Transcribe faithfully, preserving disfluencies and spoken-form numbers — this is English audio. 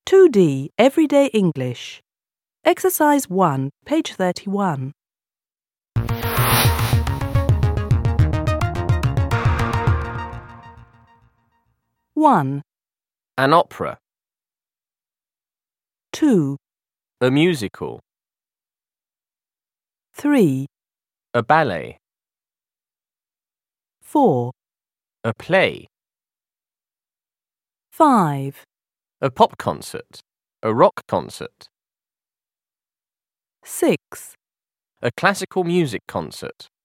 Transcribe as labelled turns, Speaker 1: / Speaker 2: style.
Speaker 1: two D Everyday English. Exercise one, page thirty-one. one,
Speaker 2: An opera.
Speaker 1: two,
Speaker 2: A musical.
Speaker 1: three,
Speaker 2: A ballet.
Speaker 1: four,
Speaker 2: A play.
Speaker 1: five,
Speaker 2: A pop concert. A rock concert.
Speaker 1: six,
Speaker 2: A classical music concert.